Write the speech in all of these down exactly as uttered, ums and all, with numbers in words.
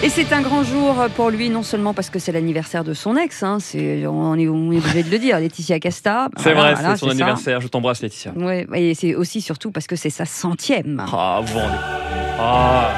Et c'est un grand jour pour lui, non seulement parce que c'est l'anniversaire de son ex, hein, c'est, on, est, on est obligé de le dire, Laetitia Casta. C'est voilà, vrai, voilà, c'est son c'est anniversaire, ça. Je t'embrasse Laetitia. Ouais, et c'est aussi surtout parce que c'est sa centième. Ah, vous vous rendez... Ah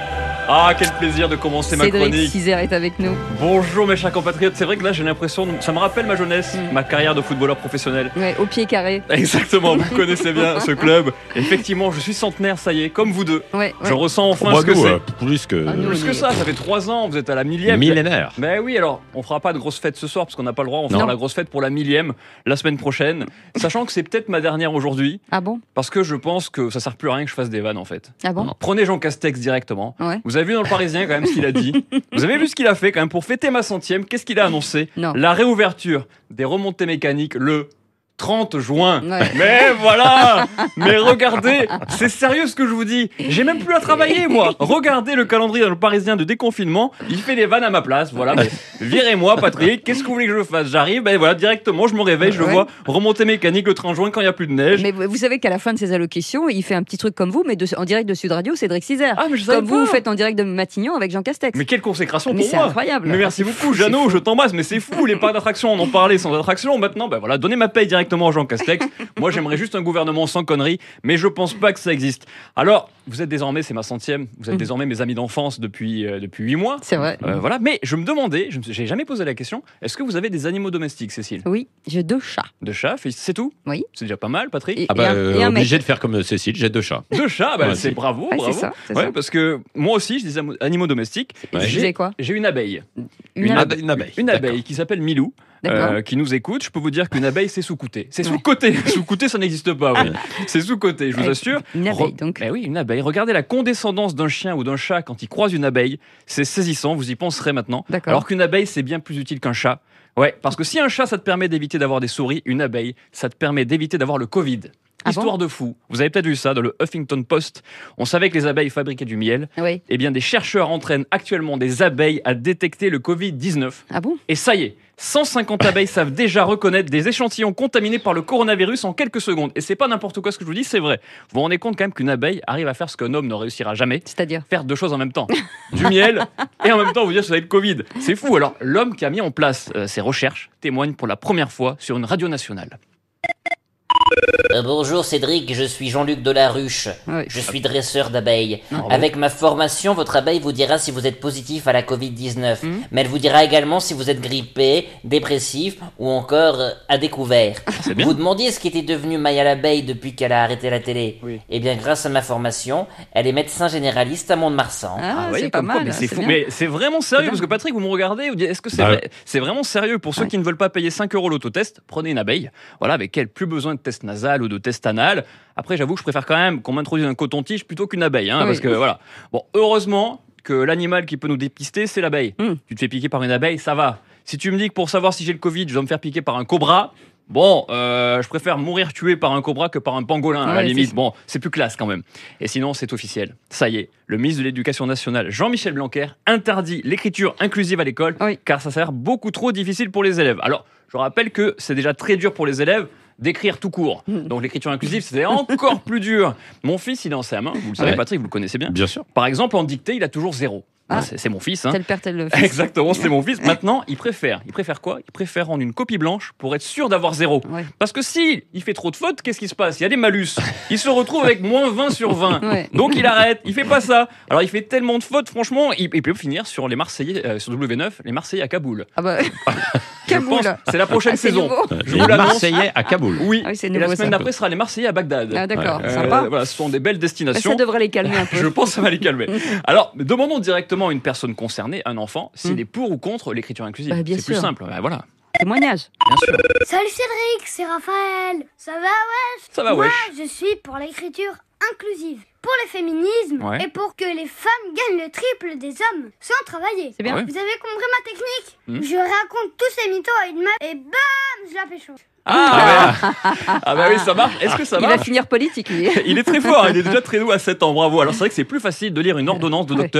Ah, quel plaisir de commencer Cédric ma chronique. Cizère est avec nous. Bonjour mes chers compatriotes, c'est vrai que là j'ai l'impression, de... ça me rappelle ma jeunesse, mm. ma carrière de footballeur professionnel. Ouais, au pied carré. Exactement, vous connaissez bien ce club. Effectivement, je suis centenaire, ça y est, comme vous deux. Ouais, ouais. Je ressens enfin oh, ce que nous, c'est. Euh, plus que, ah, nous, plus que ça, ça fait trois ans, vous êtes à la millième. Millénaire. Mais oui, alors, on fera pas de grosse fête ce soir parce qu'on n'a pas le droit, on fera non. la grosse fête pour la millième la semaine prochaine, sachant que c'est peut-être ma dernière aujourd'hui. Ah bon? Parce que je pense que ça sert plus à rien que je fasse des vannes en fait. Ah bon? Prenez Jean Castex directement. Ouais. Vous avez vu dans le Parisien quand même ce qu'il a dit. Vous avez vu ce qu'il a fait quand même pour fêter ma centième. Qu'est-ce qu'il a annoncé? Non. La réouverture des remontées mécaniques le trente juin. Ouais. Mais voilà. Mais regardez, c'est sérieux ce que je vous dis. J'ai même plus à travailler moi. Regardez le calendrier dans le Parisien de déconfinement. Il fait des vannes à ma place. Voilà. Mais virez-moi, Patrick. Qu'est-ce que vous voulez que je fasse? J'arrive. Ben voilà, directement, je me réveille, je ouais. vois remontée mécanique le trente juin quand il y a plus de neige. Mais vous savez qu'à la fin de ses allocutions, il fait un petit truc comme vous, mais de, en direct de Sud Radio, Cédric Cizère. Ah, mais je savais comme pas. vous, vous faites en direct de Matignon avec Jean Castex. Mais quelle consécration mais pour c'est moi. Incroyable. Mais merci beaucoup, Jeannot. Je t'embrasse. Mais c'est fou les parcs d'attraction. On en parlait sans attraction. Maintenant, ben voilà, donnez ma paye directement à Jean Castex. Moi, j'aimerais juste un gouvernement sans conneries, mais je pense pas que ça existe. Alors, vous êtes désormais, c'est ma centième, vous êtes mmh. désormais mes amis d'enfance depuis euh, depuis huit mois. C'est vrai. Euh, voilà, mais je me demandais, je n'ai jamais posé la question, est-ce que vous avez des animaux domestiques, Cécile? Oui, j'ai deux chats. Deux chats, c'est tout? Oui. C'est déjà pas mal, Patrick. Et, ah bah, et un, euh, et un obligé mec. de faire comme Cécile, j'ai deux chats. Deux chats, bah, ouais, c'est bravo, ouais, bravo. C'est ça, c'est ouais, ça. parce que moi aussi, je dis animaux domestiques. Ouais. J'ai quoi J'ai une abeille. Une, une, abeille. une abeille. Une abeille qui s'appelle Milou. Euh, qui nous écoute, je peux vous dire qu'une abeille c'est sous-coté. C'est sous-coté. Sous-coté, ça n'existe pas. Oui. C'est sous-coté, je vous assure. Une abeille, donc. Eh oui, une abeille. Regardez la condescendance d'un chien ou d'un chat quand il croise une abeille. C'est saisissant. Vous y penserez maintenant. D'accord. Alors qu'une abeille, c'est bien plus utile qu'un chat. Ouais, parce que si un chat, ça te permet d'éviter d'avoir des souris, une abeille, ça te permet d'éviter d'avoir le Covid. Ah Histoire bon de fou. Vous avez peut-être vu ça dans le Huffington Post. On savait que les abeilles fabriquaient du miel. Oui. Eh bien, des chercheurs entraînent actuellement des abeilles à détecter le covid dix-neuf. Ah bon? Et ça y est, cent cinquante abeilles savent déjà reconnaître des échantillons contaminés par le coronavirus en quelques secondes. Et c'est pas n'importe quoi ce que je vous dis, c'est vrai. Vous vous rendez compte quand même qu'une abeille arrive à faire ce qu'un homme ne réussira jamais. C'est-à-dire? Faire deux choses en même temps. Du miel et en même temps vous dire que ça va être Covid. C'est fou. Alors, l'homme qui a mis en place euh, ces recherches témoigne pour la première fois sur une radio nationale. Euh, bonjour Cédric, je suis Jean-Luc Delaruche. Oui. Je suis dresseur d'abeilles. Bravo. Avec ma formation, votre abeille vous dira si vous êtes positif à la covid dix-neuf. Mmh. Mais elle vous dira également si vous êtes grippé, dépressif ou encore euh, à découvert. C'est bien. Vous demandiez ce qu'était devenue Maya l'abeille depuis qu'elle a arrêté la télé. Oui. Eh bien, grâce à ma formation, elle est médecin généraliste à Mont-de-Marsan. Ah, oui, c'est pas comme quoi, mal. mais c'est c'est fou. bien. Mais c'est vraiment sérieux C'est parce que Patrick, vous me regardez, vous dites est-ce que c'est Bah, vrai C'est vraiment sérieux pour ceux ouais. qui ne veulent pas payer cinq euros l'autotest. Prenez une abeille, voilà, avec elle plus besoin de test nasal ou de test anal. Après, j'avoue que je préfère quand même qu'on m'introduise un coton-tige plutôt qu'une abeille, hein, Oui. parce que voilà. Bon, heureusement que l'animal qui peut nous dépister, c'est l'abeille. Mm. Tu te fais piquer par une abeille, ça va. Si tu me dis que pour savoir si j'ai le Covid, je dois me faire piquer par un cobra. Bon, euh, je préfère mourir tué par un cobra que par un pangolin, à Ouais, la limite. c'est... Bon, c'est plus classe quand même. Et sinon, c'est officiel. Ça y est, le ministre de l'Éducation nationale, Jean-Michel Blanquer, interdit l'écriture inclusive à l'école, Oui. car ça s'avère beaucoup trop difficile pour les élèves. Alors, je rappelle que c'est déjà très dur pour les élèves d'écrire tout court. Donc l'écriture inclusive, c'était encore plus dur. Mon fils, il est en C M un, vous le savez, Ouais. Patrick, vous le connaissez bien. Bien sûr. Par exemple, en dictée, il a toujours zéro. Ah. C'est, c'est mon fils. Hein. Tel père, tel fils. Exactement, c'est mon fils. Maintenant, il préfère. Il préfère quoi? Il préfère rendre une copie blanche pour être sûr d'avoir zéro. Ouais. Parce que si il fait trop de fautes, qu'est-ce qui se passe? Il y a des malus. Il se retrouve avec moins vingt sur vingt. Ouais. Donc il arrête. Il fait pas ça. Alors il fait tellement de fautes, franchement, il, il peut finir sur les Marseillais, euh, sur W neuf, les Marseillais à Kaboul. Ah bah, Je Kaboul. pense, c'est la prochaine Ah, c'est saison. nouveau. Je Les vous l'annonce. Marseillais à Kaboul. Oui. Ah oui, c'est Et la nouveau, semaine ça. d'après sera les Marseillais à Bagdad. Ah d'accord, Euh, sympa. voilà, ce sont des belles destinations. Ça devrait les calmer un peu. Je pense que ça va les calmer. Alors, demandons directement à une personne concernée, un enfant, s'il Mm. est pour ou contre l'écriture inclusive. Bah, bien c'est plus sûr. simple. Bah, voilà. Témoignage. Bien sûr. Salut Cédric, c'est Raphaël. Ça va, wesh? Ça va, Moi, wesh. je suis pour l'écriture inclusive, pour le féminisme Ouais. et pour que les femmes gagnent le triple des hommes sans travailler. C'est bien. Ah ouais. Vous avez compris ma technique? Hmm. Je raconte tous ces mythos à une meuf et bam, je la pécho. Ah, bah, ah bah oui, ça marche. Est-ce que ça Il va marche? finir politique, lui. Il est très fort, il est déjà très doux à sept ans, bravo. Alors c'est vrai que c'est plus facile de lire une ordonnance de Ouais. docteur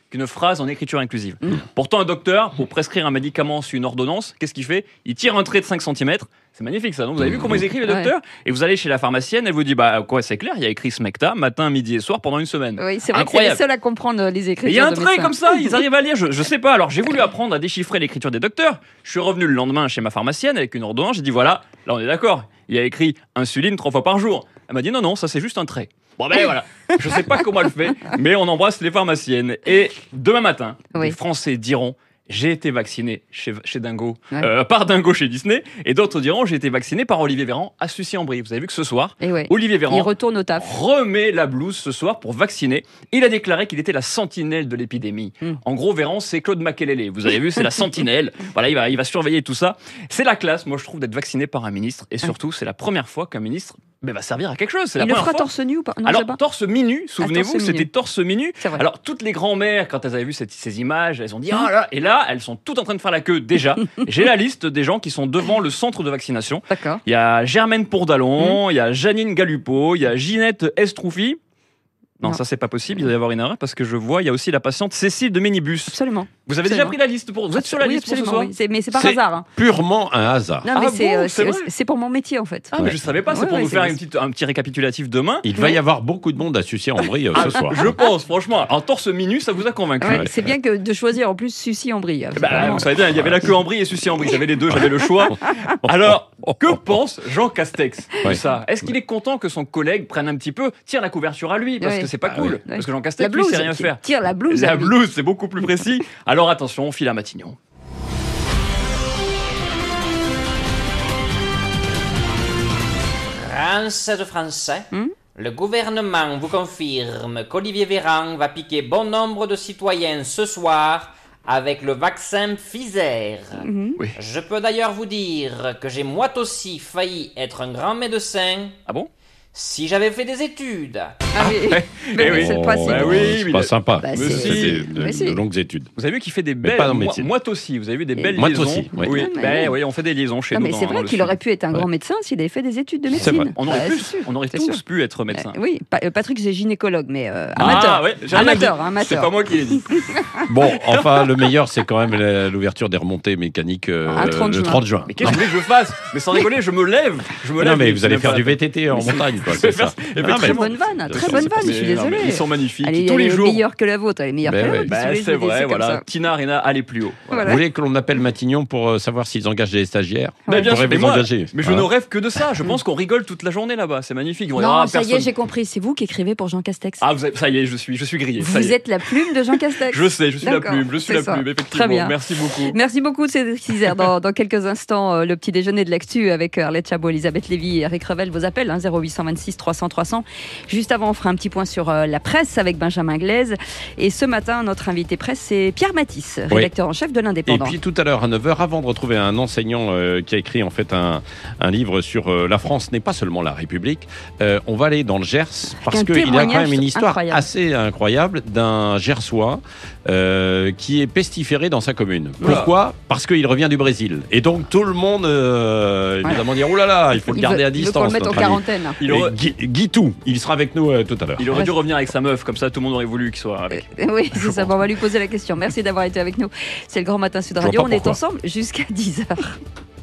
qu'une phrase en écriture inclusive. Mm. Pourtant, un docteur, pour prescrire un médicament sur une ordonnance, qu'est-ce qu'il fait? Il tire un trait de cinq centimètres. C'est magnifique ça, non? Vous avez vu comment ils écrivent les docteurs? Ouais. Et vous allez chez la pharmacienne, elle vous dit bah quoi, c'est clair, il y a écrit Smecta matin, midi et soir pendant une semaine. Oui, c'est vrai Incroyable. que c'est les seuls à comprendre les écritures. Il y a un de trait médecins. comme ça, ils arrivent à lire. Je, je sais pas. Alors j'ai voulu apprendre à déchiffrer l'écriture des docteurs. Je suis revenu le lendemain chez ma pharmacienne avec une ordonnance. J'ai dit voilà, là on est d'accord. Il y a écrit insuline trois fois par jour. Elle m'a dit non non, ça c'est juste un trait. Bon ben voilà, je sais pas comment elle fait, mais on embrasse les pharmaciennes. Et demain matin, oui. les Français diront j'ai été vacciné chez, chez Dingo, ouais. euh, par Dingo chez Disney, et d'autres diront j'ai été vacciné par Olivier Véran à Sucy-en-Brie. Vous avez vu que ce soir, ouais. Olivier Véran il retourne au taf. remet la blouse ce soir pour vacciner. Il a déclaré qu'il était la sentinelle de l'épidémie. Mm. En gros, Véran, c'est Claude Makelele. Vous avez vu, c'est la sentinelle. Voilà, il va, il va surveiller tout ça. C'est la classe, moi je trouve, d'être vacciné par un ministre, et surtout, ouais. c'est la première fois qu'un ministre mais va servir à quelque chose. C'est la il le fera fois. torse nu ou pas? Non, Alors, torse minu, souvenez-vous, ah, c'était torse minu. Alors, toutes les grand-mères, quand elles avaient vu cette, ces images, elles ont dit, ah là, et là, elles sont toutes en train de faire la queue déjà. J'ai la liste des gens qui sont devant le centre de vaccination. D'accord. Il y a Germaine Pourdalon, mmh. il y a Janine Galupo, il y a Ginette Estroufi. Non, non, ça c'est pas possible, il doit y avoir une erreur parce que je vois, il y a aussi la patiente Cécile de Minibus. Absolument. Vous avez absolument. déjà pris la liste pour. Vous êtes sur la oui, liste pour ce soir oui. c'est, mais c'est par hasard. Hein. Purement un hasard. Non, mais ah c'est, bon, euh, c'est, c'est, c'est pour mon métier en fait. Ah, ouais. mais je savais pas, c'est ouais, pour ouais, nous faire une petite, un petit récapitulatif demain. Il va y avoir beaucoup de monde à Sucy-en-Brie euh, ce soir. Je pense, franchement. En torse minu, ça vous a convaincu. Ouais, c'est bien que de choisir en plus Sucy-en-Brie. Bah, vraiment... Vous savez bien, il y avait la queue en Brie et Sucy-en-Brie. J'avais les deux, j'avais le choix. Alors, que pense Jean Castex de ouais. ça? Est-ce qu'il est content que son collègue prenne un petit peu, tire la couverture à lui parce ouais. que c'est pas ah, cool. Ouais. Parce que Jean Castex, lui, sait rien faire. Tire la blouse. La blouse, c'est beaucoup plus précis. Alors attention, on file à Matignon. Français de Français, hmm? le gouvernement vous confirme qu'Olivier Véran va piquer bon nombre de citoyens ce soir avec le vaccin Pfizer. Mm-hmm. Oui. Je peux d'ailleurs vous dire que j'ai moi aussi failli être un grand médecin. Ah bon? Si j'avais fait des études. Ah oui, mais, mais oui. c'est pas, si bah oui, c'est pas sympa. Bah, c'est, c'est, c'est de, de, de longues études. Vous avez vu qu'il fait des belles. Moi, moi aussi, vous avez vu des belles moi liaisons. Aussi, oui. Oui, mais... ben, oui, on fait des liaisons chez non, nous. Mais c'est dans, vrai dans qu'il sud. aurait pu être un ouais. grand médecin s'il avait fait des études de médecine. On aurait, bah, pu, on aurait tous sûr. pu être médecin. Euh, oui, Patrick c'est gynécologue, mais euh, amateur. Ah, ouais, amateur, amateur. C'est pas moi qui l'ai dit. Bon, enfin, le meilleur, c'est quand même l'ouverture des remontées mécaniques le trente juin. Mais qu'est-ce que je fasse? Mais sans rigoler, je me lève. Je me lève. Non, mais vous allez faire du V T T en montagne, quoi. C'est ça. Très bonne vanne, très bonne vanne, je suis désolé. Ils sont magnifiques. Elle est, tous les elle est jours. meilleure que la vôtre, elle est meilleure ben que la vôtre. Ben c'est vrai, voilà. Tina Arena, allez plus haut. Voilà. Vous voulez que l'on appelle Matignon pour savoir s'ils engagent des stagiaires? Mais bien sûr, mais, moi, mais je hein ne rêve que de ça. Je pense qu'on rigole toute la journée là-bas. C'est magnifique. Non, ah, ça personne... y est, j'ai compris. C'est vous qui écrivez pour Jean Castex. Ah, vous avez... ça y est, je suis, je suis grillé. Vous êtes la plume de Jean Castex. Je sais, je suis D'accord, la plume. Je suis la plume, effectivement. Très bien. Merci beaucoup. Merci beaucoup, Cédric Cizère. Dans, dans quelques instants, euh, le petit déjeuner de l'actu avec Arlette Chabot, Elisabeth Lévy et Eric Revel. Vos appels, hein, zéro huit cent vingt-six trois cents trois cents. Juste avant, on fera un petit point sur euh, la presse avec Benjamin Glaise. Et ce matin, notre invité presse, c'est Pierre Matisse, rédacteur oui. en chef de l'Indépendant. Et puis tout à l'heure, à neuf heures, avant de retrouver un enseignant euh, qui a écrit en fait un, un livre sur euh, la France n'est pas seulement la République, euh, on va aller dans le Gers parce qu'il y a quand même une histoire incroyable. assez incroyable d'un Gersois euh, qui est pestiféré dans sa commune. Pourquoi ? Parce qu'il revient du Brésil. Et donc tout le monde euh, voilà. évidemment dire oh là là, il faut il le garder veut, à distance. Il faut le mettre en quarantaine. Il aurait... Guy, Guy Tout, il sera avec nous euh, tout à l'heure. Il aurait dû revenir avec sa meuf, comme ça tout le monde aurait voulu qu'il soit avec. Euh, oui, c'est ça. Bon, on va lui poser la question. Merci d'avoir été avec nous. C'est le Grand Matin Sud Radio. On est ensemble jusqu'à dix heures.